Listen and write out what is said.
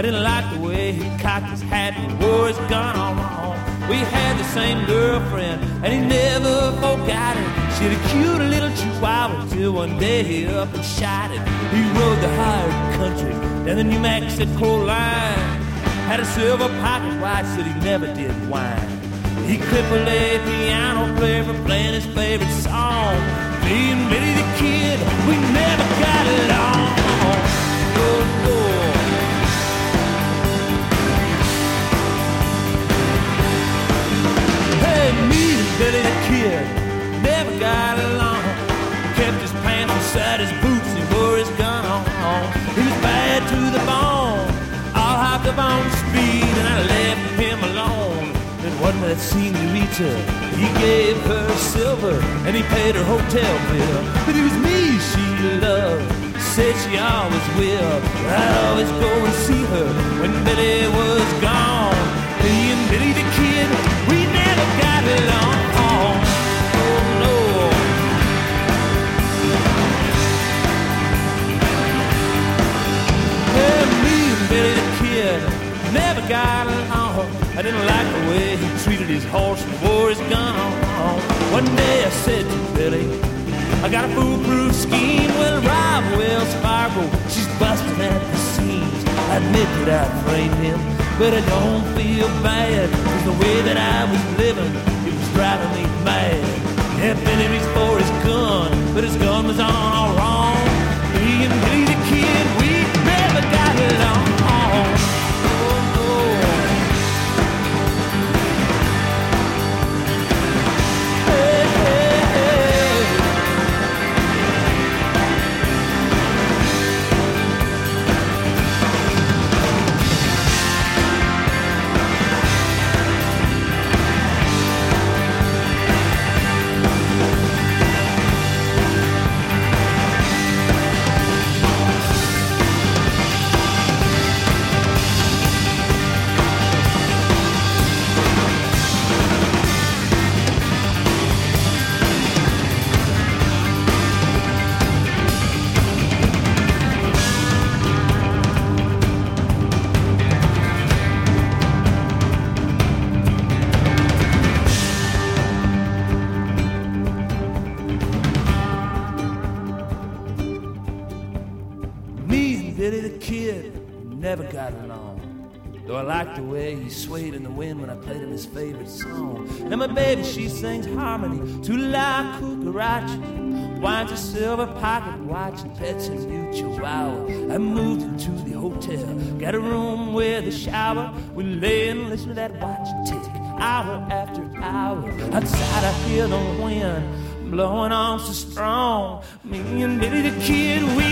didn't like the way he cocked his hat and wore his gun all wrong. We had the same girlfriend, and he never forgot it. She had a cute little chihuahua till one day he up and shot it. He rode the hard country down the New Mexico line. Had a silver pocket watch that he never did whine. He could play piano player for playing his favorite song. Me and Billy the Kid, we never got along. Oh, no. Hey, me and Billy the Kid never got along. Kept his pants inside his boots and wore his gun on. He was bad to the bone, all hopped up on speed, and I left him alone. Then one that senorita, he gave her silver, and he paid her hotel bill. But it was me she loved, said she always will. I'd always go and see her when Billy was gone. Me and Billy the Kid, we never got along. Oh no. Well, me and Billy the Kid never got along. I didn't like the way he treated his horse and wore his gun on. One day I said to Billy, I got a foolproof scheme. Well, rob Wells Fargo, she's busting at the seams. I admit that I framed him, but I don't feel bad, 'cause the way that I was living, it was driving me mad. Yeah, Billy reached for his gun, but his gun was on all wrong. Me and Billy the Kid, we never got along. Never got along, though I liked the way he swayed in the wind when I played him his favorite song. And my baby, she sings harmony to La Cucaracha, winds a silver pocket watch and pets a new chihuahua. I moved into the hotel, got a room with a shower. We lay and listen to that watch tick, hour after hour. Outside I hear the wind blowing on so strong. Me and Billy the Kid, we